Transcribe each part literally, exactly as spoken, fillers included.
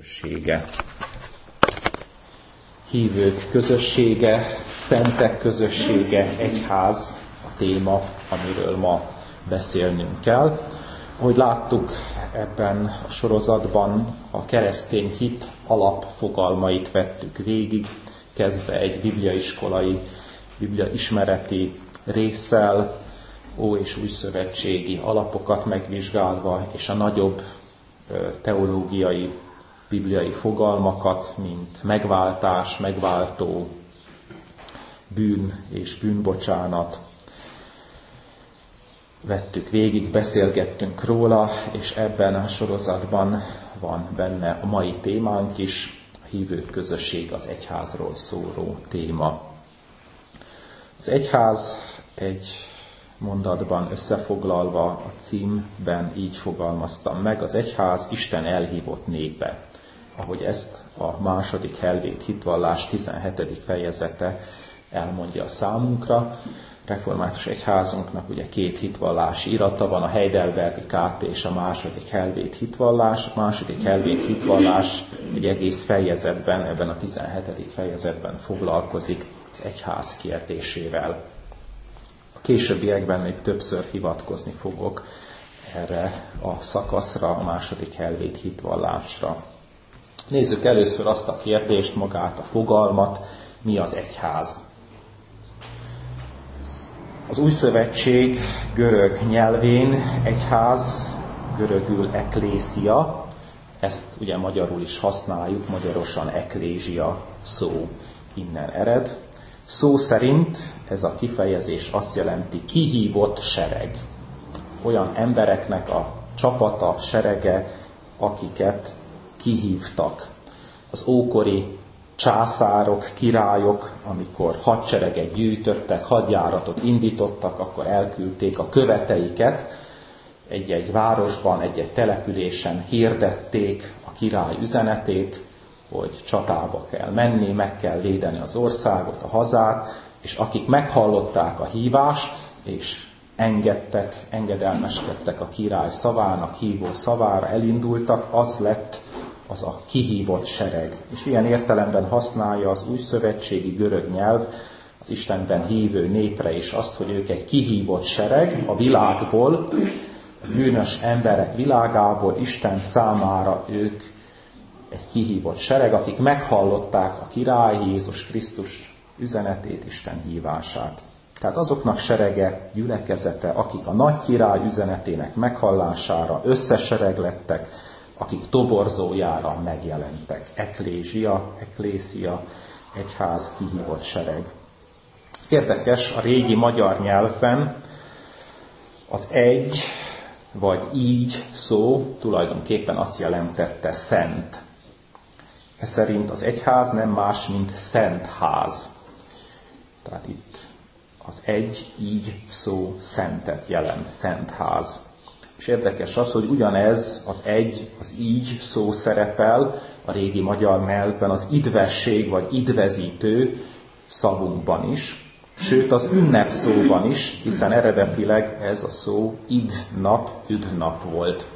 közössége. Hívők közössége, szentek közössége, egyház a téma, amiről ma beszélnünk kell. Ahogy láttuk ebben a sorozatban, a keresztény hit alapfogalmait vettük végig, kezdve egy bibliaiskolai, bibliaismereti résszel, ó- és újszövetségi alapokat megvizsgálva, és a nagyobb teológiai, bibliai fogalmakat, mint megváltás, megváltó, bűn és bűnbocsánat. Vettük végig, beszélgettünk róla, és ebben a sorozatban van benne a mai témánk is, a hívők közösség, az egyházról szóló téma. Az egyház egy mondatban összefoglalva a címben így fogalmaztam meg, az egyház Isten elhívott népe, ahogy ezt a második helvét hitvallás tizenhetedik fejezete elmondja a számunkra. Református egyházunknak ugye két hitvallási irata van, a Heidelbergi ká té és a második helvét hitvallás. A második helvét hitvallás egy egész fejezetben, ebben a tizenhetedik fejezetben foglalkozik az egyház kérdésével. A későbbiekben még többször hivatkozni fogok erre a szakaszra, a második helvét hitvallásra. Nézzük először azt a kérdést, magát a fogalmat, mi az egyház. Az Új Szövetség görög nyelvén egyház, görögül eklészia, ezt ugye magyarul is használjuk, magyarosan eklézsia szó innen ered. Szó szerint ez a kifejezés azt jelenti kihívott sereg. Olyan embereknek a csapata, serege, akiket kihívtak. Az ókori császárok, királyok, amikor hadsereget gyűjtöttek, hadjáratot indítottak, akkor elküldték a követeiket, egy-egy városban, egy-egy településen hirdették a király üzenetét, hogy csatába kell menni, meg kell védeni az országot, a hazát, és akik meghallották a hívást, és engedtek, engedelmeskedtek a király szavának, hívó szavára, elindultak, az lett az a kihívott sereg. És ilyen értelemben használja az újszövetségi görög nyelv az Istenben hívő népre is azt, hogy ők egy kihívott sereg a világból, a bűnös emberek világából, Isten számára ők egy kihívott sereg, akik meghallották a király Jézus Krisztus üzenetét, Isten hívását. Tehát azoknak serege, gyülekezete, akik a nagy király üzenetének meghallására összesereglettek, akik toborzójára megjelentek. Eklézsia, eklészia, egyház, kihívott sereg. Érdekes, a régi magyar nyelvben az egy vagy így szó tulajdonképpen azt jelentette szent. Ez szerint az egyház nem más, mint szent ház. Tehát itt az egy így szó szentet jelent, szent ház. És érdekes az, hogy ugyanez az egy, az így szó szerepel a régi magyar nyelvben az idvesség vagy idvezítő szavunkban is, sőt az ünnep szóban is, hiszen eredetileg ez a szó idnap, üdvnap volt.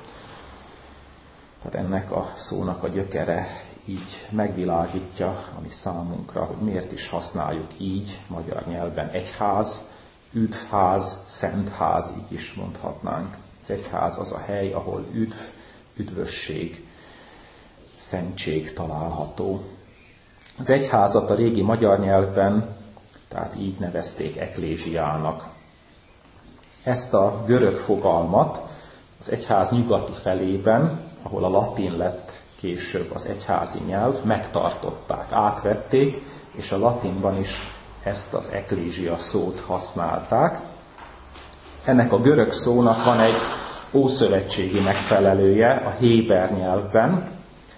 Tehát ennek a szónak a gyökere így megvilágítja, ami számunkra, hogy miért is használjuk így magyar nyelven egyház, üdvház, szentház, így is mondhatnánk. Az egyház az a hely, ahol üdv, üdvösség, szentség található. Az egyházat a régi magyar nyelvben, tehát így nevezték eklézsiának. Ezt a görög fogalmat az egyház nyugati felében, ahol a latin lett később az egyházi nyelv, megtartották, átvették, és a latinban is ezt az eklézsia szót használták. Ennek a görög szónak van egy ószövetségi megfelelője a héber nyelvben,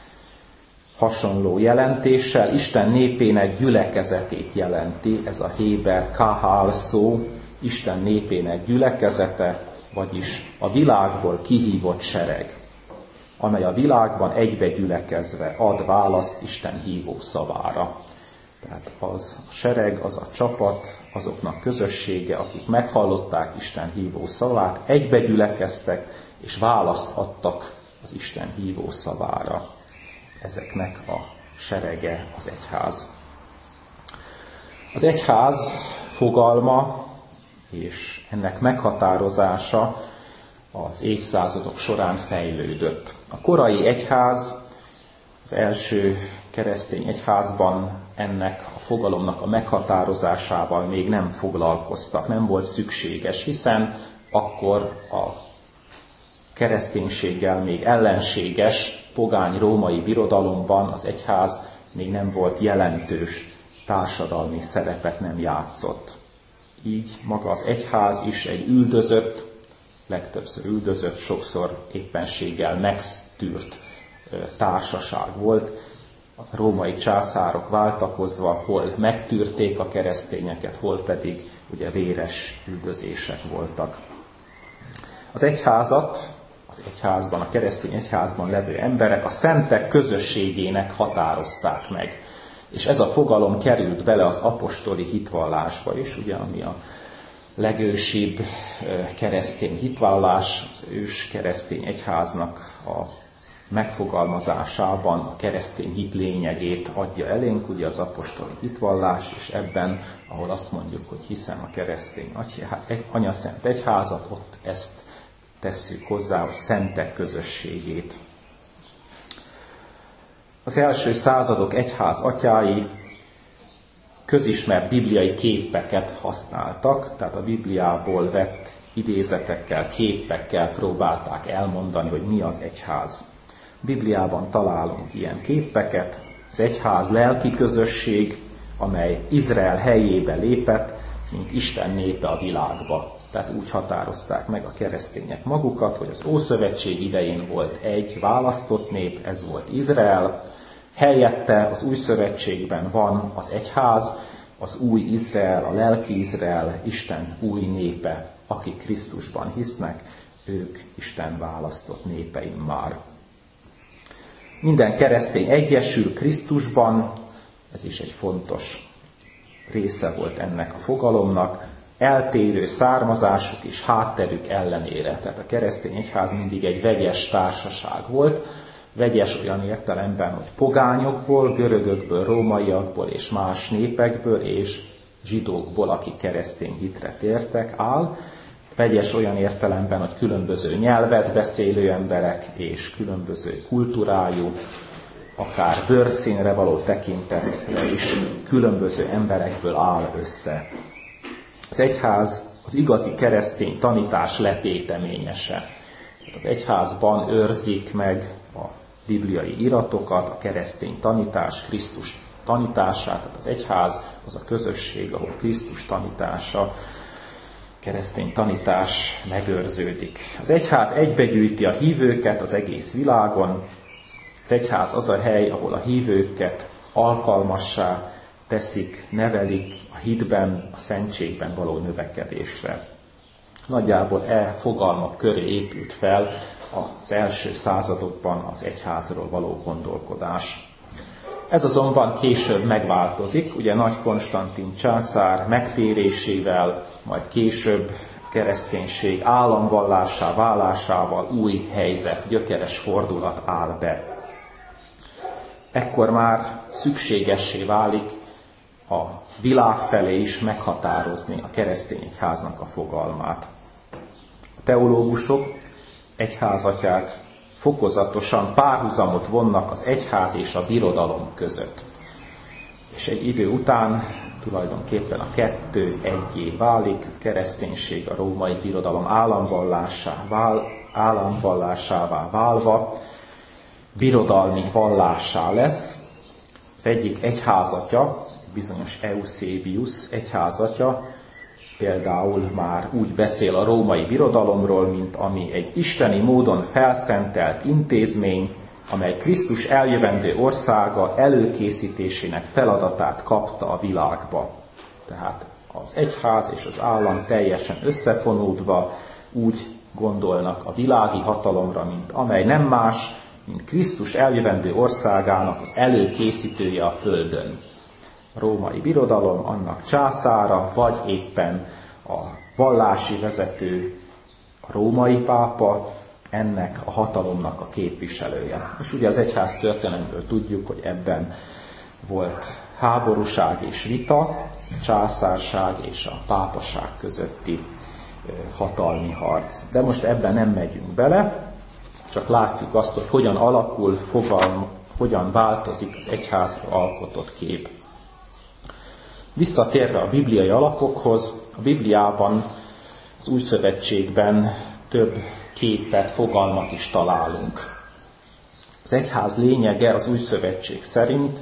hasonló jelentéssel, Isten népének gyülekezetét jelenti, ez a héber kahál szó, Isten népének gyülekezete, vagyis a világból kihívott sereg, amely a világban egybe gyülekezve ad választ Isten hívó szavára. Tehát az a sereg, az a csapat, azoknak közössége, akik meghallották Isten hívó szavát, egybe gyülekeztek, és választ adtak az Isten hívó szavára. ezeknek a serege az egyház. Az egyház fogalma és ennek meghatározása az évszázadok során fejlődött. A korai egyház, az első keresztény egyházban ennek a fogalomnak a meghatározásával még nem foglalkoztak, nem volt szükséges, hiszen akkor a kereszténységgel még ellenséges pogány római birodalomban az egyház még nem volt jelentős társadalmi szerepet nem játszott. Így maga az egyház is egy üldözött, legtöbbször üldözött, sokszor éppenséggel megsztűrt társaság volt. A római császárok váltakozva hol megtűrték a keresztényeket, hol pedig ugye véres üldözések voltak. Az egyházat, az egyházban, a keresztény egyházban levő emberek a szentek közösségének határozták meg. És ez a fogalom került bele az apostoli hitvallásba is, ugye, ami a legősibb keresztény hitvallás, az ős keresztény egyháznak a megfogalmazásában a keresztény hit lényegét adja elénk, ugye az apostoli hitvallás, és ebben, ahol azt mondjuk, hogy hiszem a keresztény anyaszent egyházat, ott ezt tesszük hozzá, a szentek közösségét. Az első századok egyház atyái közismert bibliai képeket használtak, tehát a Bibliából vett idézetekkel, képekkel próbálták elmondani, hogy mi az egyház. A Bibliában találunk ilyen képeket, az egyház lelki közösség, amely Izrael helyébe lépett, mint Isten népe a világba. Tehát úgy határozták meg a keresztények magukat, hogy az Ószövetség idején volt egy választott nép, ez volt Izrael, helyette az Új Szövetségben van az egyház, az új Izrael, a lelki Izrael, Isten új népe, akik Krisztusban hisznek, ők Isten választott népeim már. Minden keresztény egyesül Krisztusban, ez is egy fontos része volt ennek a fogalomnak, eltérő származásuk és hátterük ellenére. Tehát a keresztény egyház mindig egy vegyes társaság volt, vegyes olyan értelemben, hogy pogányokból, görögökből, rómaiakból és más népekből és zsidókból, akik keresztény hitre tértek, áll. Vegyes olyan értelemben, hogy különböző nyelvet beszélő emberek és különböző kultúrájú, akár bőrszínre való tekintetre is különböző emberekből áll össze. Az egyház az igazi keresztény tanítás letéteményese. Az egyházban őrzik meg a bibliai iratokat, a keresztény tanítás, Krisztus tanítását, tehát az egyház az a közösség, ahol Krisztus tanítása, keresztény tanítás megőrződik. Az egyház egybegyűjti a hívőket az egész világon. Az egyház az a hely, ahol a hívőket alkalmassá teszik, nevelik a hitben, a szentségben való növekedésre. Nagyjából e fogalmak köré épült fel az első századokban az egyházról való gondolkodás. Ez azonban később megváltozik, ugye Nagy Konstantin császár megtérésével, majd később kereszténység államvallássá válásával új helyzet, gyökeres fordulat áll be. Ekkor már szükségessé válik a világ felé is meghatározni a keresztény egyháznak a fogalmát. A teológusok, egyházatyák fokozatosan párhuzamot vonnak az egyház és a birodalom között. És egy idő után tulajdonképpen a kettő egyé válik, a kereszténység a római birodalom államvallásá vál, államvallásává válva, birodalmi vallássá lesz. Az egyik egyházatja, bizonyos Eusebius egyházatja, például már úgy beszél a római birodalomról, mint ami egy isteni módon felszentelt intézmény, amely Krisztus eljövendő országa előkészítésének feladatát kapta a világba. Tehát az egyház és az állam teljesen összefonódva úgy gondolnak a világi hatalomra, mint amely nem más, mint Krisztus eljövendő országának az előkészítője a földön. A római birodalom, annak császára, vagy éppen a vallási vezető, a római pápa, ennek a hatalomnak a képviselője. És ugye az egyház történelemből tudjuk, hogy ebben volt háborúság és vita, a császárság és a pápaság közötti hatalmi harc. De most ebben nem megyünk bele, csak látjuk azt, hogy hogyan alakul, fogalm, hogyan változik az egyházra alkotott kép. Visszatérve a bibliai alapokhoz, a Bibliában, az Új Szövetségben több képet, fogalmat is találunk. Az egyház lényege az Új Szövetség szerint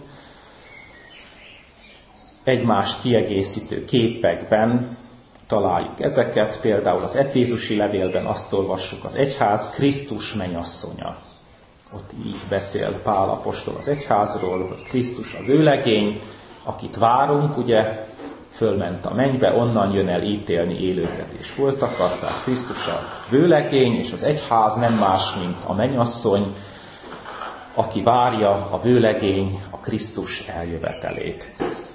egymást kiegészítő képekben találjuk ezeket, például az Efézusi levélben azt olvassuk, az egyház Krisztus mennyasszonya. Ott így beszél Pál apostol az egyházról, hogy Krisztus a vőlegény, akit várunk, ugye, fölment a mennybe, onnan jön el ítélni élőket és holtakat, tehát Krisztus a vőlegény, és az egyház nem más, mint a mennyasszony, aki várja a vőlegény, a Krisztus eljövetelét.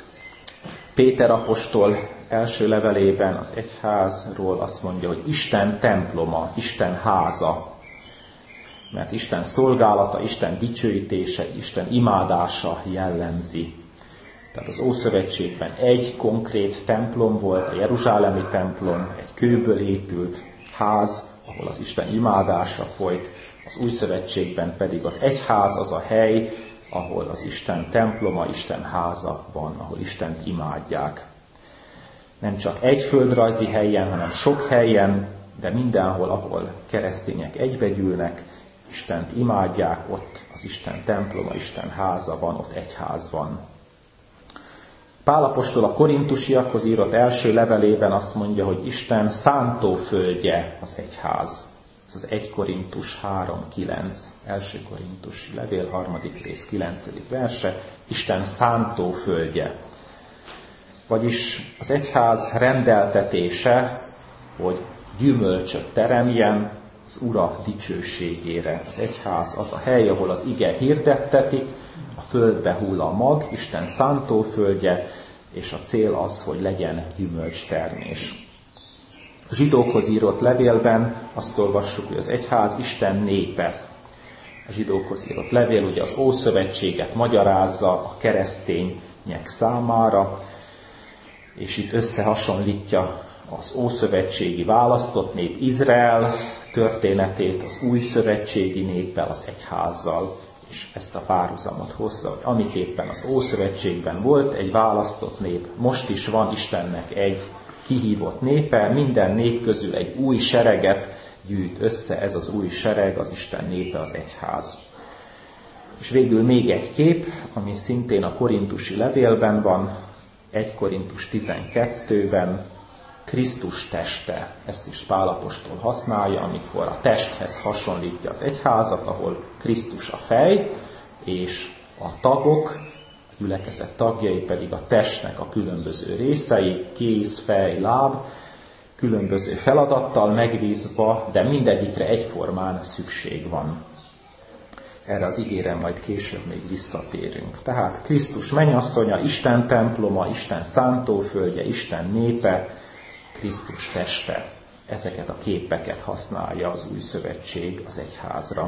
Péter apostol első levelében az egyházról azt mondja, hogy Isten temploma, Isten háza, mert Isten szolgálata, Isten dicsőítése, Isten imádása jellemzi. Tehát az Ószövetségben egy konkrét templom volt, a jeruzsálemi templom, egy kőből épült ház, ahol az Isten imádása folyt, az Új Szövetségben pedig az egyház az a hely, ahol az Isten temploma, Isten háza van, ahol Istent imádják. Nem csak egy földrajzi helyen, hanem sok helyen, de mindenhol, ahol keresztények egybegyűlnek, Istent imádják, ott az Isten temploma, Isten háza van, ott egyház van. Pál apostol a korintusiakhoz írott első levelében azt mondja, hogy Isten szántóföldje az egyház. Ez az egy Korintus három kilenc, első korintusi levél, harmadik rész, kilencedik verse, Isten szántóföldje. Vagyis az egyház rendeltetése, hogy gyümölcsöt teremjen az Ura dicsőségére. Az egyház az a hely, ahol az ige hirdettetik, a földbe hull a mag, Isten szántóföldje, és a cél az, hogy legyen gyümölcstermés. A zsidókhoz írott levélben azt olvassuk, hogy az egyház Isten népe. A zsidókhoz írott levél ugye az Ószövetséget magyarázza a keresztények számára, és itt összehasonlítja az ószövetségi választott nép Izrael történetét az új szövetségi néppel, az egyházzal, és ezt a párhuzamot hozza, hogy amiképpen az Ószövetségben volt egy választott nép, most is van Istennek egy kihívott népe, minden nép közül egy új sereget gyűjt össze, ez az új sereg, az Isten népe, az egyház. És végül még egy kép, ami szintén a korintusi levélben van, egy Korintus tizenkettőben, Krisztus teste. Ezt is Pál apostol használja, amikor a testhez hasonlítja az egyházat, ahol Krisztus a fej, és a tagok, a gyülekezet tagjai pedig a testnek a különböző részei, kéz, fej, láb, különböző feladattal megbízva, de mindegyikre egyformán szükség van. Erre az igére majd később még visszatérünk. Tehát Krisztus mennyasszonya, Isten temploma, Isten szántóföldje, Isten népe, Krisztus teste. Ezeket a képeket használja az új szövetség az egyházra.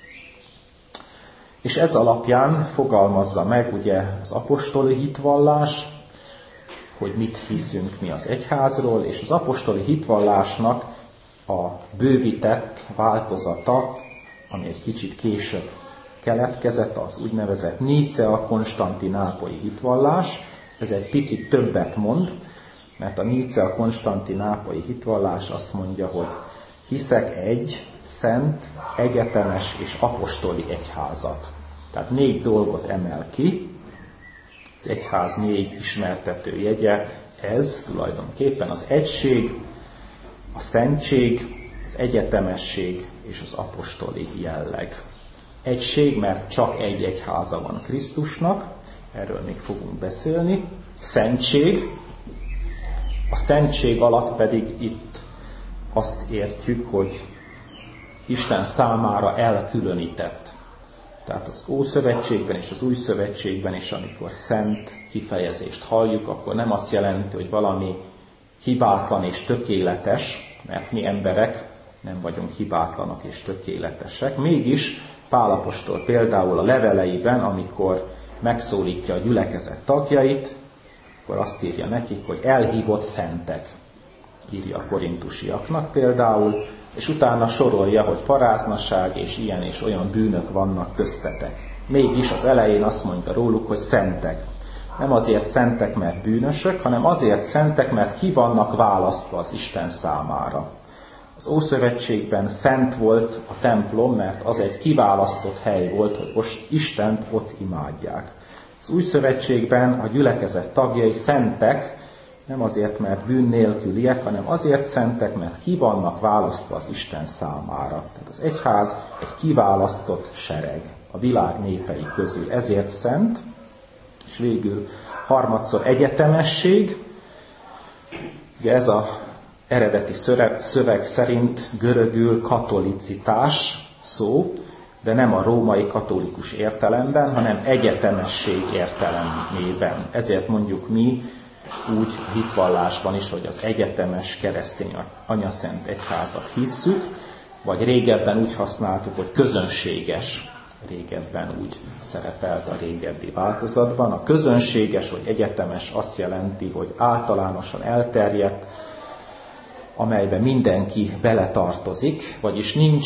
És ez alapján fogalmazza meg ugye az apostoli hitvallás, hogy mit hiszünk mi az egyházról, és az apostoli hitvallásnak a bővített változata, ami egy kicsit később keletkezett, az úgynevezett Nícea-konstantinápolyi hitvallás. Ez egy picit többet mond, mert a Nícea-konstantinápolyi hitvallás azt mondja, hogy hiszek egy szent, egyetemes és apostoli egyházat. Tehát négy dolgot emel ki, az egyház négy ismertető jegye, ez tulajdonképpen az egység, a szentség, az egyetemesség és az apostoli jelleg. Egység, mert csak egy egyháza van Krisztusnak, erről még fogunk beszélni. Szentség, a szentség alatt pedig itt azt értjük, hogy Isten számára elkülönített. Tehát az Ószövetségben és az Új Szövetségben is, amikor szent kifejezést halljuk, akkor nem azt jelenti, hogy valami hibátlan és tökéletes, mert mi emberek nem vagyunk hibátlanok és tökéletesek. Mégis Pál apostol például a leveleiben, amikor megszólítja a gyülekezet tagjait, akkor azt írja nekik, hogy elhívott szentek, írja a korintusiaknak például, és utána sorolja, hogy paráznaság és ilyen és olyan bűnök vannak köztetek. Mégis az elején azt mondta róluk, hogy szentek. Nem azért szentek, mert bűnösök, hanem azért szentek, mert ki vannak választva az Isten számára. Az Ószövetségben szent volt a templom, mert az egy kiválasztott hely volt, hogy most Istent ott imádják. Az Új Szövetségben a gyülekezet tagjai szentek, nem azért, mert bűn nélküliek, hanem azért szentek, mert ki vannak választva az Isten számára. Tehát az egyház egy kiválasztott sereg a világ népei közül, ezért szent, és végül harmadszor egyetemesség. Ugye ez az eredeti szöveg szerint görögül katolicitás szó, de nem a római katolikus értelemben, hanem egyetemesség értelemében. Ezért mondjuk mi úgy a hitvallásban is, hogy az egyetemes keresztény anyaszent egyházat hisszük, vagy régebben úgy használtuk, hogy közönséges, régebben úgy szerepelt a régebbi változatban. A közönséges vagy egyetemes azt jelenti, hogy általánosan elterjedt, amelybe mindenki beletartozik, vagyis nincs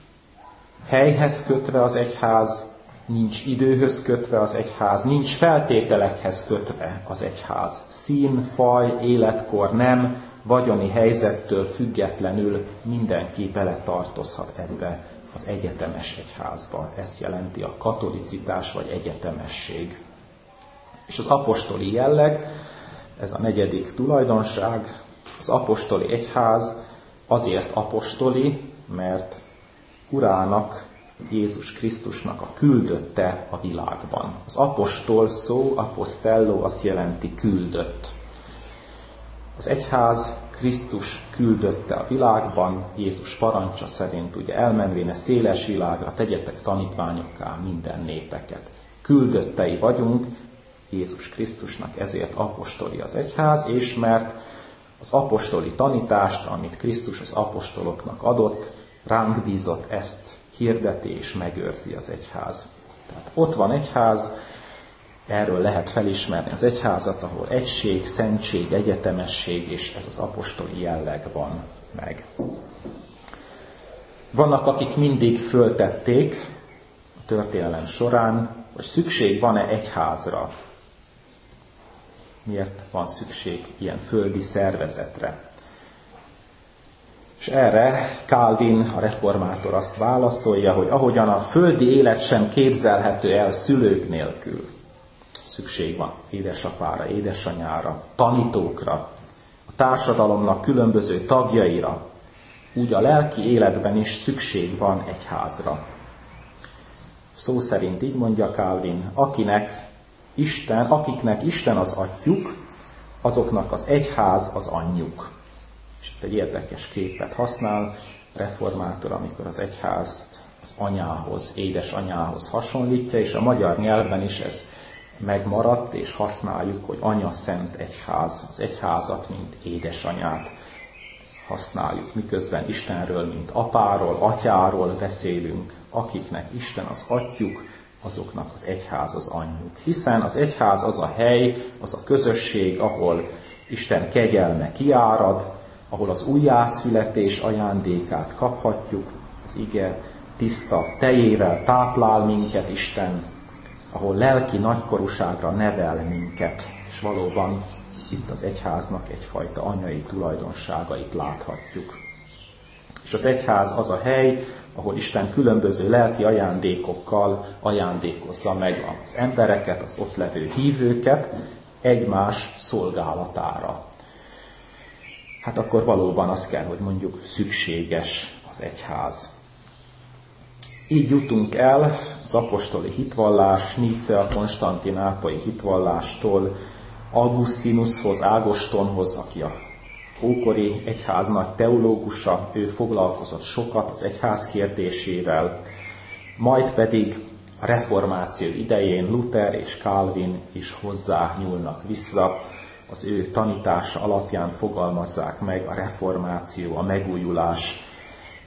helyhez kötve az egyház, nincs időhöz kötve az egyház, nincs feltételekhez kötve az egyház. Szín, faj, életkor, nem, vagyoni helyzettől függetlenül mindenki beletartozhat ebbe az egyetemes egyházba. Ez jelenti a katolicitás vagy egyetemesség. És az apostoli jelleg, ez a negyedik tulajdonság, az apostoli egyház azért apostoli, mert Urának, Jézus Krisztusnak a küldötte a világban. Az apostol szó, apostello, azt jelenti küldött. Az egyház Krisztus küldötte a világban, Jézus parancsa szerint, ugye elmenvén széles világra, tegyetek tanítványokká minden népeket. Küldöttei vagyunk Jézus Krisztusnak, ezért apostoli az egyház, és mert az apostoli tanítást, amit Krisztus az apostoloknak adott, ránk bízott, ezt hirdeti és megőrzi az egyház. Tehát ott van egyház, erről lehet felismerni az egyházat, ahol egység, szentség, egyetemesség, és ez az apostoli jelleg van meg. Vannak, akik mindig föltették a történelem során, hogy szükség van-e egyházra. Miért van szükség ilyen földi szervezetre? És erre Calvin, a reformátor azt válaszolja, hogy ahogyan a földi élet sem képzelhető el szülők nélkül, szükség van édesapára, édesanyára, tanítókra, a társadalomnak különböző tagjaira, úgy a lelki életben is szükség van egyházra. Szó szerint így mondja Calvin, akinek Isten, akiknek Isten az atyjuk, azoknak az egyház az anyjuk. És itt egy érdekes képet használ reformátor, amikor az egyházt az anyához, édesanyához hasonlítja, és a magyar nyelvben is ez megmaradt, és használjuk, hogy anya szent egyház, az egyházat, mint édesanyát használjuk, miközben Istenről, mint apáról, atyáról beszélünk, akiknek Isten az atyjuk, azoknak az egyház az anyjuk. Hiszen az egyház az a hely, az a közösség, ahol Isten kegyelme kiárad, ahol az újjászületés ajándékát kaphatjuk, az ige tiszta tejével táplál minket Isten, ahol lelki nagykorúságra nevel minket, és valóban itt az egyháznak egyfajta anyai tulajdonságait láthatjuk. És az egyház az a hely, ahol Isten különböző lelki ajándékokkal ajándékozza meg az embereket, az ott levő hívőket egymás szolgálatára. Hát akkor valóban azt kell, hogy mondjuk szükséges az egyház. Így jutunk el az apostoli hitvallás, Nicea konstantinápolyi hitvallástól Augustinushoz, Ágostonhoz, aki a ókori egyház nagy teológusa, ő foglalkozott sokat az egyház kérdésével, majd pedig a reformáció idején Luther és Calvin is hozzá nyúlnak vissza, az ő tanítása alapján fogalmazzák meg a reformáció, a megújulás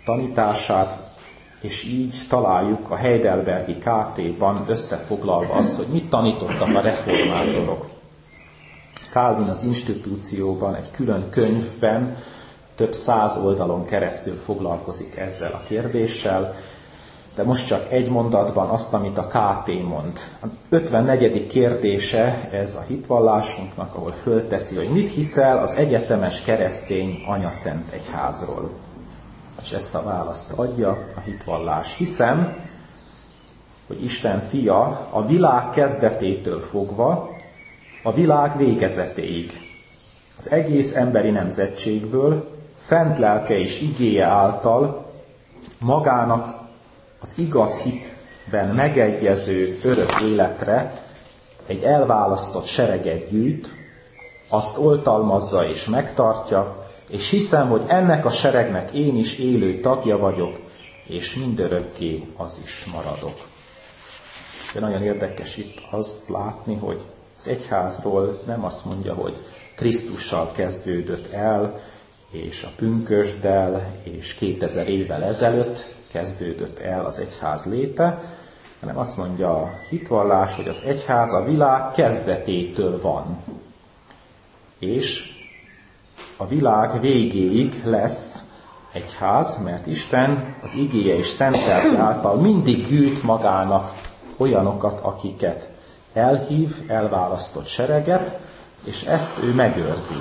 tanítását, és így találjuk a Heidelbergi ká té-ban összefoglalva azt, hogy mit tanítottak a reformátorok. Calvin az Institúcióban egy külön könyvben több száz oldalon keresztül foglalkozik ezzel a kérdéssel, de most csak egy mondatban azt, amit a ká té mond. A ötvennegyedik kérdése ez a hitvallásunknak, ahol fölteszi, hogy mit hiszel az egyetemes keresztény anyaszent egyházról. És ezt a választ adja a hitvallás. Hiszem, hogy Isten fia a világ kezdetétől fogva a világ végezetéig, az egész emberi nemzetségből, szent lelke és igéje által magának az igaz hitben megegyező örök életre egy elválasztott sereget gyűjt, azt oltalmazza és megtartja, és hiszem, hogy ennek a seregnek én is élő tagja vagyok, és mindörökké az is maradok. De nagyon érdekes itt azt látni, hogy az egyházról nem azt mondja, hogy Krisztussal kezdődött el, és a pünkösddel, és kétezer évvel ezelőtt kezdődött el az egyház léte, hanem azt mondja a hitvallás, hogy az egyház a világ kezdetétől van. És a világ végéig lesz egyház, mert Isten az igéje és szent lelke által mindig gyűjt magának olyanokat, akiket elhív, elválasztott sereget, és ezt ő megőrzi.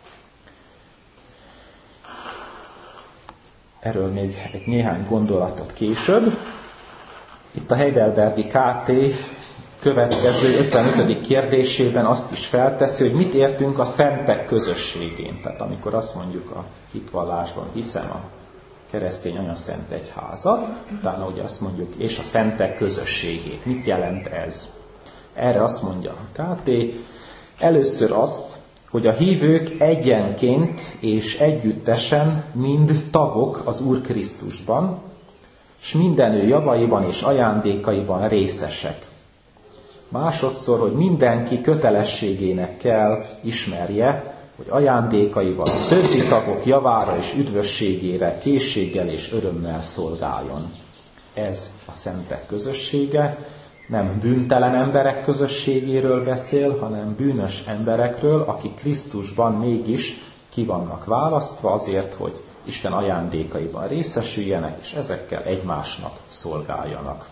Erről még egy néhány gondolatot később. Itt a Heidelbergi ká té következő ötvenötödik kérdésében azt is felteszi, hogy mit értünk a szentek közösségén. Tehát amikor azt mondjuk a hitvallásban, hiszem a keresztény anyaszent egyházat, utána ugye azt mondjuk, és a szentek közösségét. Mit jelent ez? Erre azt mondja a ká té, először azt, hogy a hívők egyenként és együttesen mind tagok az Úr Krisztusban, s minden ő javaiban és ajándékaiban részesek. Másodszor, hogy mindenki kötelességének kell ismerje, hogy ajándékaival a többi tagok javára és üdvösségére készséggel és örömmel szolgáljon. Ez a szentek közössége. Nem bűntelen emberek közösségéről beszél, hanem bűnös emberekről, akik Krisztusban mégis ki vannak választva azért, hogy Isten ajándékaiban részesüljenek, és ezekkel egymásnak szolgáljanak.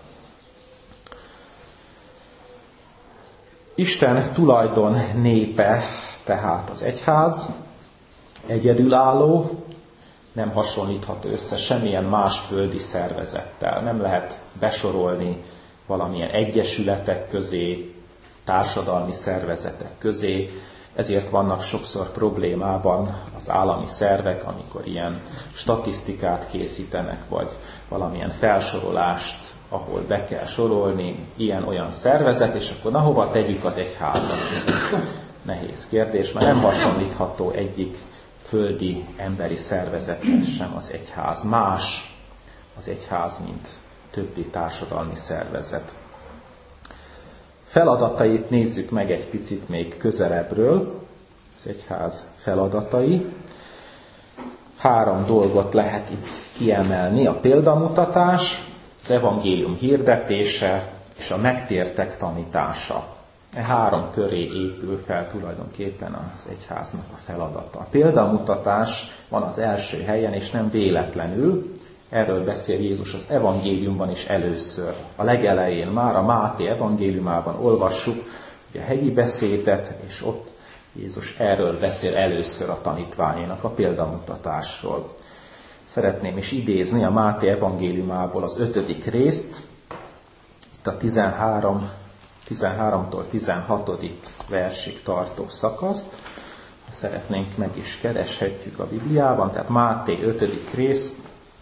Isten tulajdon népe, tehát az egyház, egyedülálló, nem hasonlítható össze semmilyen más földi szervezettel. Nem lehet besorolni valamilyen egyesületek közé, társadalmi szervezetek közé, ezért vannak sokszor problémában az állami szervek, amikor ilyen statisztikát készítenek, vagy valamilyen felsorolást, ahol be kell sorolni ilyen-olyan szervezet, és akkor na hova tegyük az egyházat? Ez egy nehéz kérdés, mert nem hasonlítható egyik földi emberi szervezethez sem az egyház. Más az egyház, mint többi társadalmi szervezet. Feladatait nézzük meg egy picit még közelebbről. Az egyház feladatai. Három dolgot lehet itt kiemelni. A példamutatás, az evangélium hirdetése és a megtértek tanítása. E három köré épül fel tulajdonképpen az egyháznak a feladata. A példamutatás van az első helyen, és nem véletlenül. Erről beszél Jézus az evangéliumban is először. A legelején már a Máté evangéliumában olvassuk a hegyi beszédet, és ott Jézus erről beszél először a tanítványainak, a példamutatásról. Szeretném is idézni a Máté evangéliumából az ötödik részt, itt a tizenhárom, tizenháromtól tizenhatodik versig tartó szakaszt. Szeretnénk, meg is kereshetjük a Bibliában, tehát Máté ötödik rész,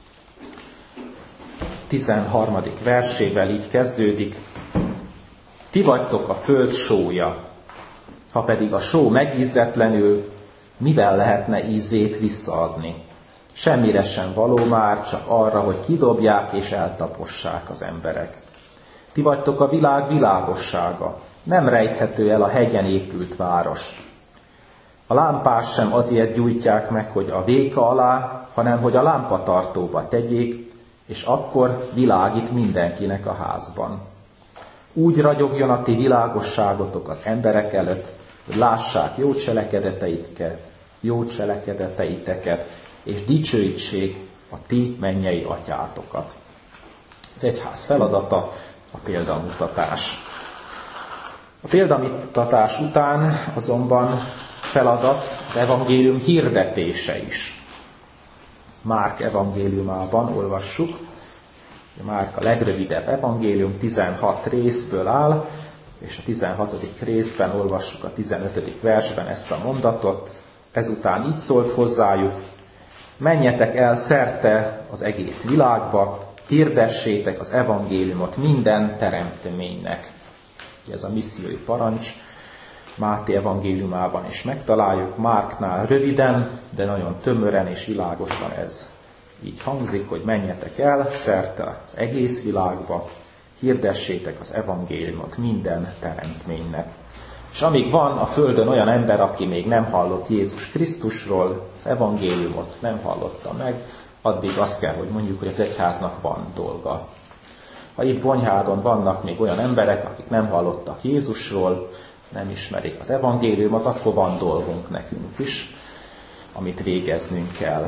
tizenharmadik versével így kezdődik. Ti vagytok a föld sója, ha pedig a só megízzetlenül, mivel lehetne ízét visszaadni? Semmire sem való már, csak arra, hogy kidobják és eltapossák az emberek. Ti vagytok a világ világossága, nem rejthető el a hegyen épült város. A lámpás sem azért gyújtják meg, hogy a véka alá hanem hogy a lámpatartóba tegyék, és akkor világít mindenkinek a házban. Úgy ragyogjon a ti világosságotok az emberek előtt, hogy lássák jó cselekedeteiteket, jó cselekedeteiteket, és dicsőítsék a ti mennyei atyátokat. Az egyház feladata a példamutatás. A példamutatás után azonban feladat az evangélium hirdetése is. Márk evangéliumában olvassuk, Márk a legrövidebb evangélium, tizenhat részből áll, és a tizenhatodik részben olvassuk a tizenötödik versben ezt a mondatot. Ezután így szólt hozzájuk: menjetek el szerte az egész világba, hirdessétek az evangéliumot minden teremtménynek. Ez a missziói parancs Máté evangéliumában is megtaláljuk, Márknál röviden, de nagyon tömören és világosan ez így hangzik, hogy menjetek el szerte az egész világba, hirdessétek az evangéliumot minden teremtménynek. És amíg van a földön olyan ember, aki még nem hallott Jézus Krisztusról, az evangéliumot nem hallotta meg, addig azt kell, hogy mondjuk, hogy az egyháznak van dolga. Ha itt Bonyhádon vannak még olyan emberek, akik nem hallottak Jézusról, nem ismerik az evangéliumot, akkor van dolgunk nekünk is, amit végeznünk kell.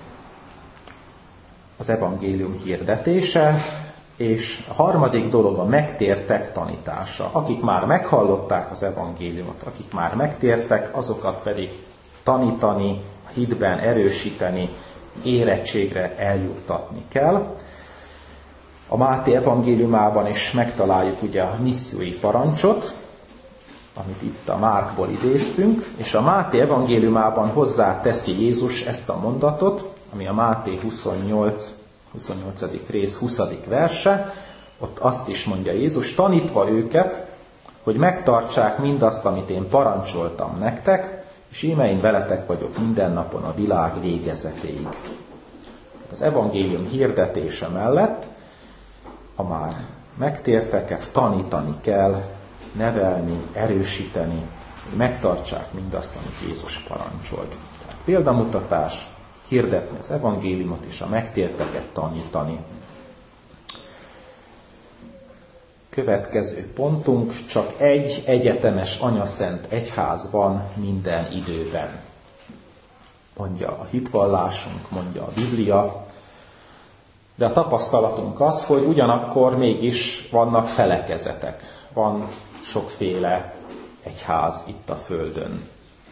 Az evangélium hirdetése, és a harmadik dolog a megtértek tanítása. Akik már meghallották az evangéliumot, akik már megtértek, azokat pedig tanítani, a hitben erősíteni, érettségre eljuttatni kell. A Máté evangéliumában is megtaláljuk ugye a missziói parancsot, amit itt a Márkból idéztünk, és a Máté evangéliumában hozzáteszi Jézus ezt a mondatot, ami a Máté huszonnyolc, huszonnyolcadik rész huszadik verse, ott azt is mondja Jézus, tanítva őket, hogy megtartsák mindazt, amit én parancsoltam nektek, és íme én veletek vagyok minden napon a világ végezetéig. Az evangélium hirdetése mellett a már megtérteket tanítani kell, nevelni, erősíteni, hogy megtartsák mindazt, amit Jézus parancsolt. Tehát példamutatás, hirdetni az evangéliumot és a megtérteket tanítani. Következő pontunk, csak egy egyetemes anyaszent egyház van minden időben. Mondja a hitvallásunk, mondja a Biblia, de a tapasztalatunk az, hogy ugyanakkor mégis vannak felekezetek. Van sokféle egyház itt a Földön.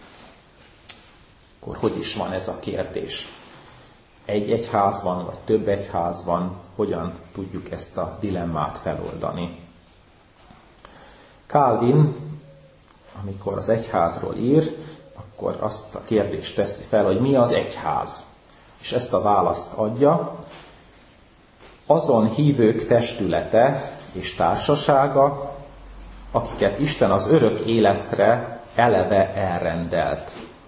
Akkor hogy is van ez a kérdés? Egy egyház van, vagy több egyház van, hogyan tudjuk ezt a dilemmát feloldani? Calvin, amikor az egyházról ír, akkor azt a kérdést teszi fel, hogy mi az egyház. És ezt a választ adja: azon hívők testülete és társasága, akiket Isten az örök életre eleve elrendelt.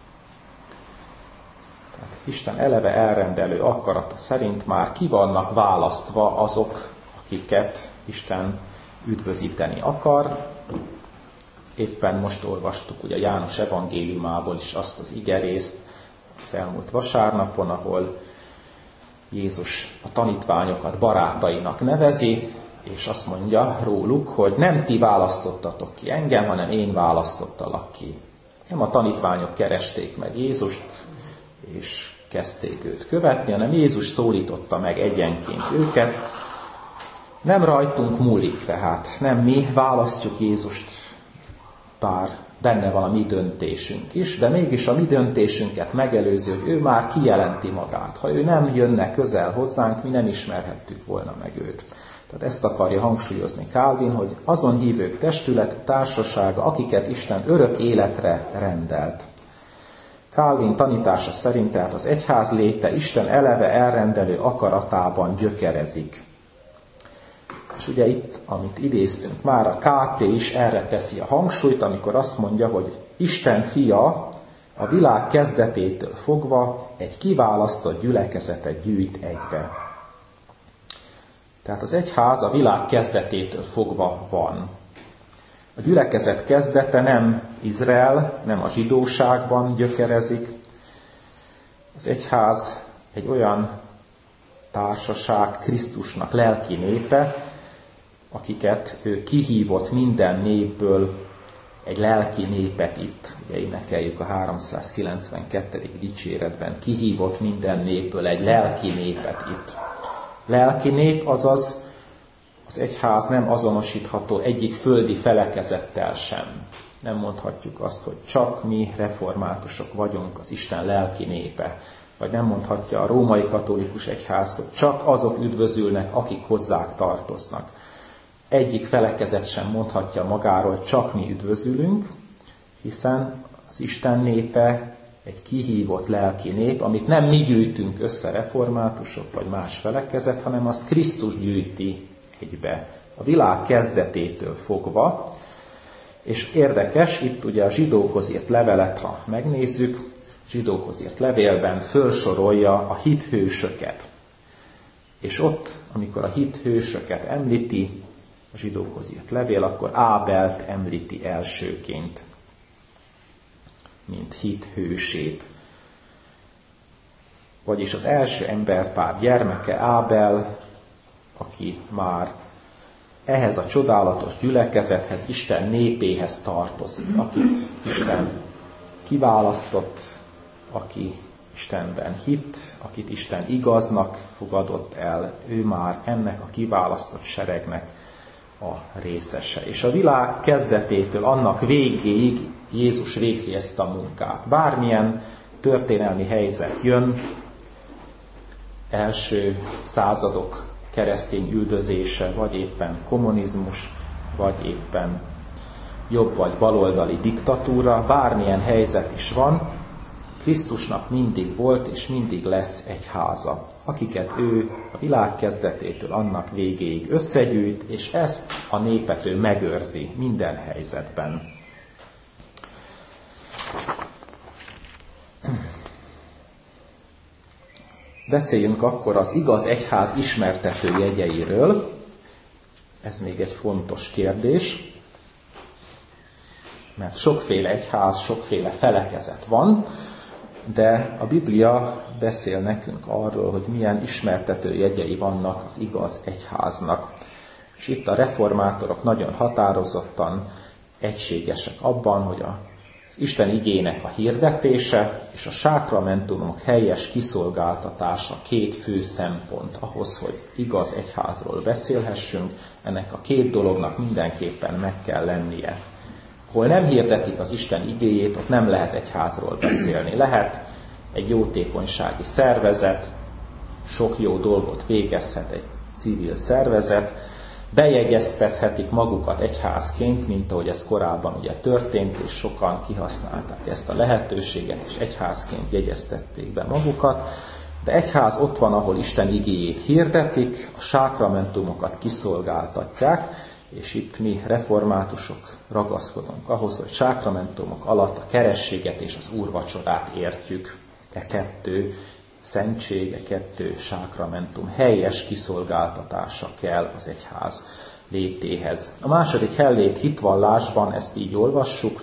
Tehát Isten eleve elrendelő akarata szerint már ki vannak választva azok, akiket Isten üdvözíteni akar. Éppen most olvastuk ugye János evangéliumából is azt az igerészt az elmúlt vasárnapon, ahol Jézus a tanítványokat barátainak nevezi, és azt mondja róluk, hogy nem ti választottatok ki engem, hanem én választottalak ki. Nem a tanítványok keresték meg Jézust, és kezdték őt követni, hanem Jézus szólította meg egyenként őket. Nem rajtunk múlik tehát, nem mi választjuk Jézust, bár benne van a mi döntésünk is, de mégis a mi döntésünket megelőző, hogy ő már kijelenti magát. Ha ő nem jönne közel hozzánk, mi nem ismerhettük volna meg őt. Tehát ezt akarja hangsúlyozni Calvin, hogy azon hívők testület, társasága, akiket Isten örök életre rendelt. Calvin tanítása szerint tehát az egyház léte Isten eleve elrendelő akaratában gyökerezik. És ugye itt, amit idéztünk már, a ká té is erre teszi a hangsúlyt, amikor azt mondja, hogy Isten fia a világ kezdetétől fogva egy kiválasztott gyülekezetet gyűjt egybe. Tehát az egyház a világ kezdetétől fogva van. A gyülekezet kezdete nem Izrael, nem a zsidóságban gyökerezik. Az egyház egy olyan társaság, Krisztusnak lelki népe, akiket ő kihívott minden népből, egy lelki népet itt, ugye énekeljük a háromszázkilencvenkettedik dicséretben, kihívott minden népből egy lelki népet itt. Lelki nép, azaz az egyház nem azonosítható egyik földi felekezettel sem. Nem mondhatjuk azt, hogy csak mi reformátusok vagyunk az Isten lelki népe. Vagy nem mondhatja a római katolikus egyház, hogy csak azok üdvözülnek, akik hozzá tartoznak. Egyik felekezet sem mondhatja magáról, hogy csak mi üdvözülünk, hiszen az Isten népe egy kihívott lelki nép, amit nem mi gyűjtünk össze reformátusok vagy más felekezet, hanem azt Krisztus gyűjti egybe. A világ kezdetétől fogva, és érdekes, itt ugye a zsidókhoz írt levelet, ha megnézzük, a zsidókhoz írt levélben fölsorolja a hithősöket. És ott, amikor a hithősöket említi, a zsidókhoz írt levél, akkor Ábelt említi elsőként, mint hithősét. Vagyis az első emberpár gyermeke Ábel, aki már ehhez a csodálatos gyülekezethez, Isten népéhez tartozik, akit Isten kiválasztott, aki Istenben hitt, akit Isten igaznak fogadott el, ő már ennek a kiválasztott seregnek a részese. És a világ kezdetétől annak végéig Jézus végzi ezt a munkát. Bármilyen történelmi helyzet jön, első századok keresztény üldözése, vagy éppen kommunizmus, vagy éppen jobb vagy baloldali diktatúra, bármilyen helyzet is van, Krisztusnak mindig volt és mindig lesz egy háza, akiket ő a világ kezdetétől annak végéig összegyűjt, és ezt a népet ő megőrzi minden helyzetben. Beszéljünk akkor az igaz egyház ismertető jegyeiről. Ez még egy fontos kérdés, mert sokféle egyház, sokféle felekezet van, de a Biblia beszél nekünk arról, hogy milyen ismertető jegyei vannak az igaz egyháznak. És itt a reformátorok nagyon határozottan egységesek abban, hogy az Isten igének a hirdetése és a sákramentumok helyes kiszolgáltatása két fő szempont ahhoz, hogy igaz egyházról beszélhessünk. Ennek a két dolognak mindenképpen meg kell lennie. Hol nem hirdetik az Isten igéjét, ott nem lehet egyházról beszélni. Lehet egy jótékonysági szervezet, sok jó dolgot végezhet egy civil szervezet, bejegyeztethetik magukat egyházként, mint ahogy ez korábban ugye történt, és sokan kihasználták ezt a lehetőséget, és egyházként jegyeztették be magukat. De egyház ott van, ahol Isten igéjét hirdetik, a sákramentumokat kiszolgáltatják, és itt mi reformátusok ragaszkodunk ahhoz, hogy sákramentumok alatt a kerességet és az úrvacsorát értjük. E kettő szentség, e kettő sákramentum helyes kiszolgáltatása kell az egyház létéhez. A második hellét hitvallásban ezt így olvassuk.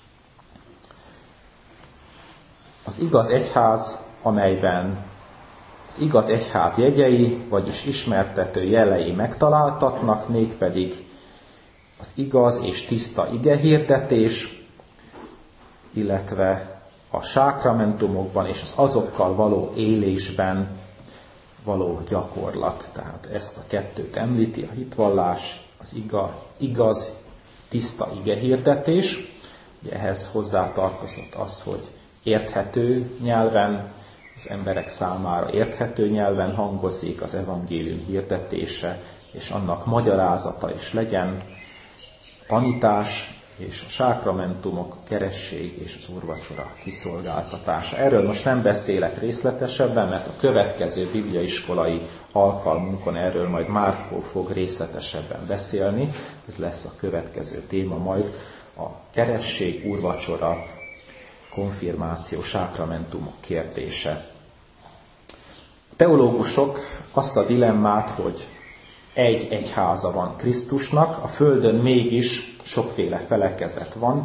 Az igaz egyház, amelyben az igaz egyház jegyei, vagyis ismertető jelei megtaláltatnak, mégpedig az igaz és tiszta igehirdetés, illetve a sákramentumokban és az azokkal való élésben való gyakorlat. Tehát ezt a kettőt említi a hitvallás, az igaz, igaz tiszta igehirdetés. Ugye ehhez hozzátartozott az, hogy érthető nyelven, az emberek számára érthető nyelven hangozik az evangélium hirdetése, és annak magyarázata is legyen, tanítás és a sákramentumok, a keresség és az úrvacsora kiszolgáltatása. Erről most nem beszélek részletesebben, mert a következő bibliaiskolai alkalmunkon erről majd Márkó fog részletesebben beszélni. Ez lesz a következő téma majd, a keresség, úrvacsora, konfirmáció, sákramentumok kérdése. A teológusok azt a dilemmát, hogy egy egyháza van Krisztusnak, a földön mégis sokféle felekezet van,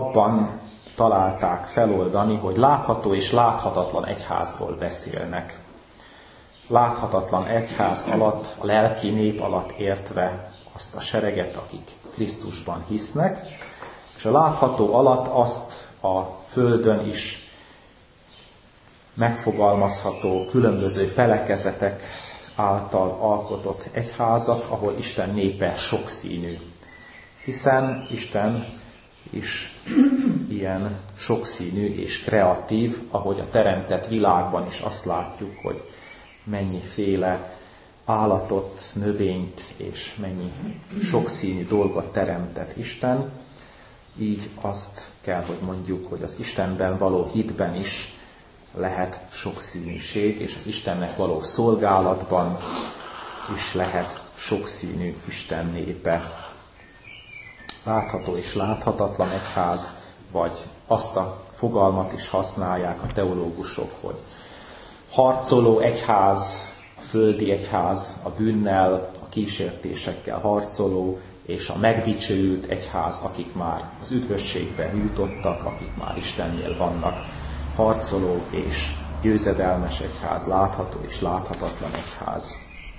abban találták feloldani, hogy látható és láthatatlan egyházról beszélnek. láthatatlan egyház alatt, a lelki nép alatt értve azt a sereget, akik Krisztusban hisznek, és a látható alatt azt a földön is megfogalmazható különböző felekezetek által alkotott egyházat, ahol Isten népe sokszínű. Hiszen Isten is ilyen sokszínű és kreatív, ahogy a teremtett világban is azt látjuk, hogy mennyiféle állatot, növényt és mennyi sokszínű dolgot teremtett Isten. Így azt kell, hogy mondjuk, hogy az Istenben való hitben is lehet sokszínűség, és az Istennek való szolgálatban is lehet sokszínű Isten népe. Látható és láthatatlan egyház, vagy azt a fogalmat is használják a teológusok, hogy harcoló egyház, a földi egyház, a bűnnel, a kísértésekkel harcoló, és a megdicsőült egyház, akik már az üdvösségbe jutottak, akik már Istennél vannak, harcoló és győzedelmes egyház, látható és láthatatlan egyház.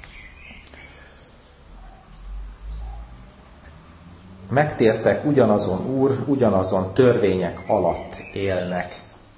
Megtértek ugyanazon Úr, ugyanazon törvények alatt élnek.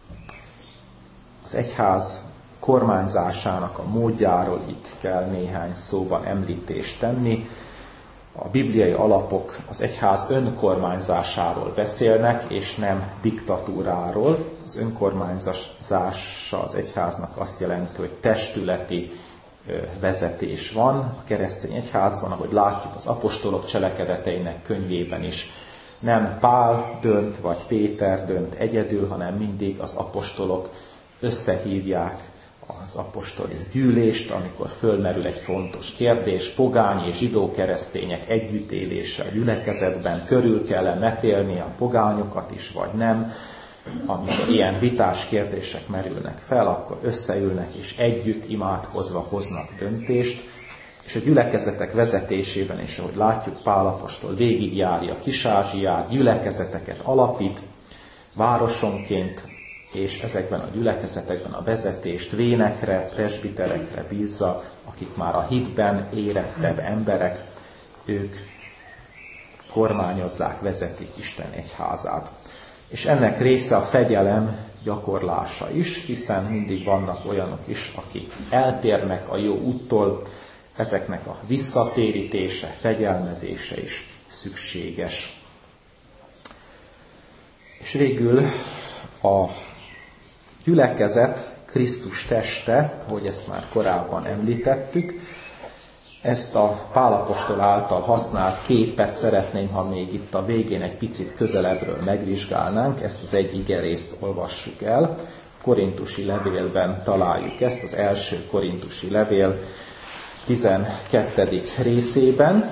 Az egyház kormányzásának a módjáról itt kell néhány szóban említést tenni. A bibliai alapok az egyház önkormányzásáról beszélnek, és nem diktatúráról. Az önkormányzása az egyháznak azt jelenti, hogy testületi vezetés van. A keresztény egyházban, ahogy látjuk az apostolok cselekedeteinek könyvében is, nem Pál dönt, vagy Péter dönt egyedül, hanem mindig az apostolok összehívják az apostoli gyűlést, amikor fölmerül egy fontos kérdés, pogány és zsidó keresztények együttélése a gyülekezetben, körül kell-e metélni a pogányokat is, vagy nem. Amikor ilyen vitás kérdések merülnek fel, akkor összeülnek és együtt imádkozva hoznak döntést, és a gyülekezetek vezetésében is, ahogy látjuk, Pál apostol végigjárja Kis-Ázsiát, gyülekezeteket alapít, városonként, és ezekben a gyülekezetekben a vezetést vénekre, presbiterekre bízza, akik már a hitben érettebb emberek, ők kormányozzák, vezetik Isten egyházát. És ennek része a fegyelem gyakorlása is, hiszen mindig vannak olyanok is, akik eltérnek a jó úttól, ezeknek a visszatérítése, fegyelmezése is szükséges. És végül a gyülekezet Krisztus teste, hogy ezt már korábban említettük, ezt a Pál apostol által használt képet szeretném, ha még itt a végén egy picit közelebbről megvizsgálnánk, ezt az egy igerészt olvassuk el. A korintusi levélben találjuk ezt, az első korintusi levél tizenkettedik részében.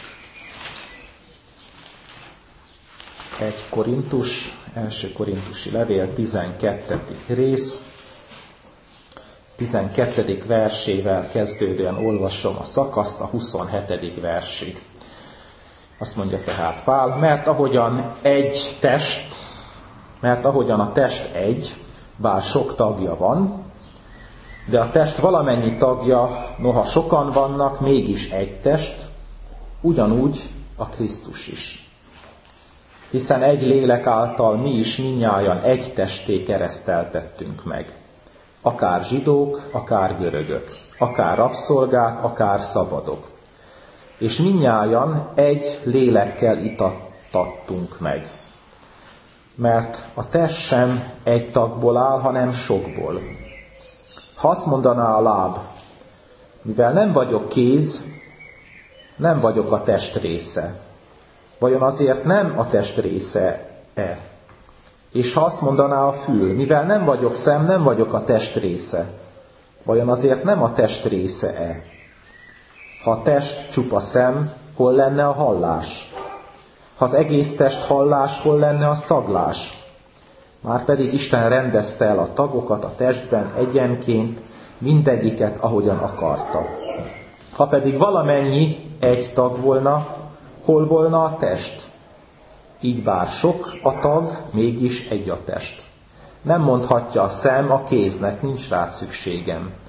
Egy Korintus, első korintusi levél, tizenkettedik rész, tizenkettedik versével kezdődően olvasom a szakaszt, a huszonhetedik versig. Azt mondja tehát Pál, mert ahogyan egy test, mert ahogyan a test egy, bár sok tagja van, de a test valamennyi tagja, noha sokan vannak, mégis egy test, ugyanúgy a Krisztus is. Hiszen egy lélek által mi is mindnyájan egy testé kereszteltettünk meg. Akár zsidók, akár görögök, akár rabszolgák, akár szabadok. És mindnyájan egy lélekkel itattattunk meg. Mert a test sem egy tagból áll, hanem sokból. Ha azt mondaná a láb, mivel nem vagyok kéz, nem vagyok a test része. Vajon azért nem a test része-e? És ha azt mondaná a fül, mivel nem vagyok szem, nem vagyok a test része. Vajon azért nem a test része-e? Ha a test csupa szem, hol lenne a hallás? Ha az egész test hallás, hol lenne a szaglás? Márpedig Isten rendezte el a tagokat a testben egyenként, mindegyiket ahogyan akarta. Ha pedig valamennyi egy tag volna, hol volna a test? Így bár sok a tag, mégis egy a test. Nem mondhatja a szem a kéznek, nincs rá szükségem.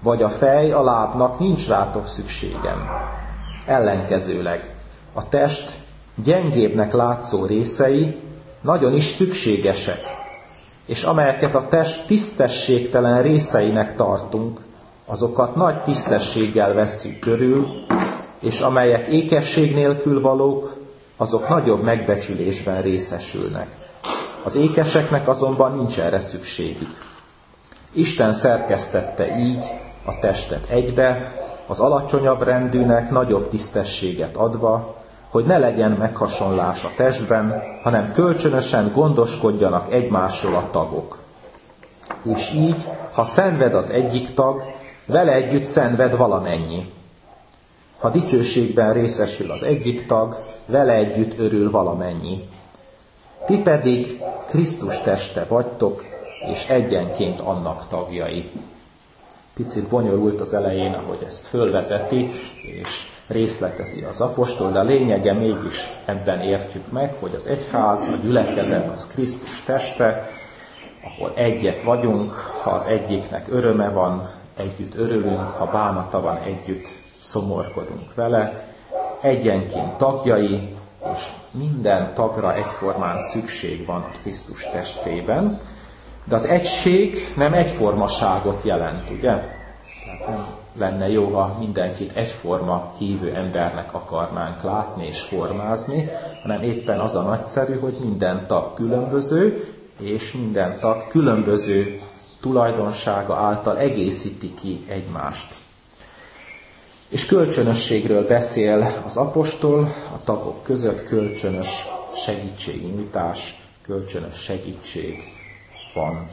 vagy a fej a lábnak, nincs rátok szükségem. Ellenkezőleg a test gyengébbnek látszó részei nagyon is szükségesek, és amelyeket a test tisztességtelen részeinek tartunk, azokat nagy tisztességgel vesszük körül, és amelyek ékesség nélkül valók, azok nagyobb megbecsülésben részesülnek. Az ékeseknek azonban nincs erre szükségük. Isten szerkesztette így a testet egybe, az alacsonyabb rendűnek nagyobb tisztességet adva, hogy ne legyen meghasonlás a testben, hanem kölcsönösen gondoskodjanak egymásról a tagok. És így, ha szenved az egyik tag, vele együtt szenved valamennyi. Ha dicsőségben részesül az egyik tag, vele együtt örül valamennyi. Ti pedig Krisztus teste vagytok, és egyenként annak tagjai. Picit bonyolult az elején, ahogy ezt fölvezeti, és részletezi az apostol, de a lényege mégis ebben értjük meg, hogy az egyház, a gyülekezet, az Krisztus teste, ahol egyek vagyunk, ha az egyiknek öröme van, együtt örülünk, ha bánata van, együtt szomorkodunk vele, egyenként tagjai, és minden tagra egyformán szükség van a Krisztus testében, de az egység nem egyformaságot jelent, ugye? Tehát nem lenne jó, ha mindenkit egyforma hívő embernek akarnánk látni és formázni, hanem éppen az a nagyszerű, hogy minden tag különböző, és minden tag különböző tulajdonsága által egészíti ki egymást. És kölcsönösségről beszél az apostol, a tagok között kölcsönös segítségnyújtás, kölcsönös segítség van.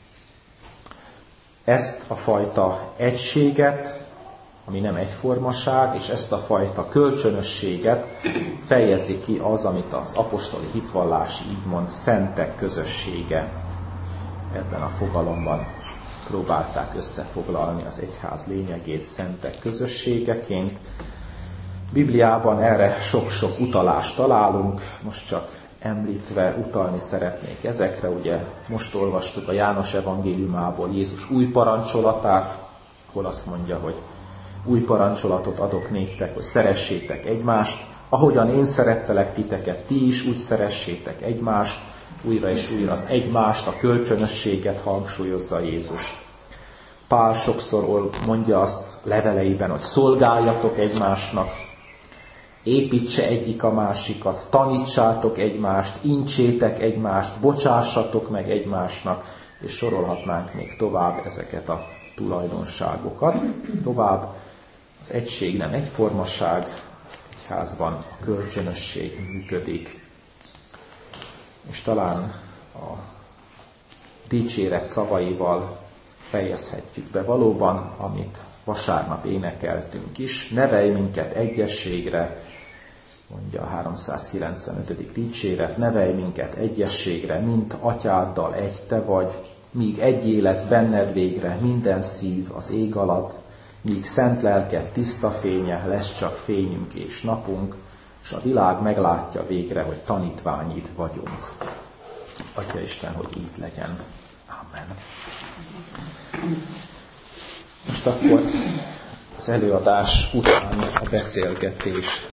Ezt a fajta egységet, ami nem egyformaság, és ezt a fajta kölcsönösséget fejezi ki az, amit az apostoli hitvallás így mond, szentek közössége. Ebben a fogalomban próbálták összefoglalni az egyház lényegét szentek közösségeként. Bibliában erre sok-sok utalást találunk, most csak említve utalni szeretnék ezekre. Ugye most olvastuk a János evangéliumából Jézus új parancsolatát, hol azt mondja, hogy új parancsolatot adok néktek, hogy szeressétek egymást, ahogyan én szerettelek titeket, ti is úgy szeressétek egymást, újra és újra az egymást, a kölcsönösséget hangsúlyozza Jézus. Pál sokszor mondja azt leveleiben, hogy szolgáljatok egymásnak, építse egyik a másikat, tanítsátok egymást, incsétek egymást, bocsássatok meg egymásnak, és sorolhatnánk még tovább ezeket a tulajdonságokat. Tovább az egység nem egyformaság, az egyházban a kölcsönösség működik. És talán a dicséret szavaival fejezhetjük be valóban, amit vasárnap énekeltünk is. Nevelj minket egyességre, mondja a háromszázkilencvenötödik dicséret, nevelj minket egyességre, mint atyáddal egy te vagy, míg egyé lesz benned végre minden szív az ég alatt, míg szent lelked tiszta fénye, lesz csak fényünk és napunk, és a világ meglátja végre, hogy tanítványid vagyunk. Atya Isten, hogy így legyen. Amen. Most akkor az előadás után a beszélgetés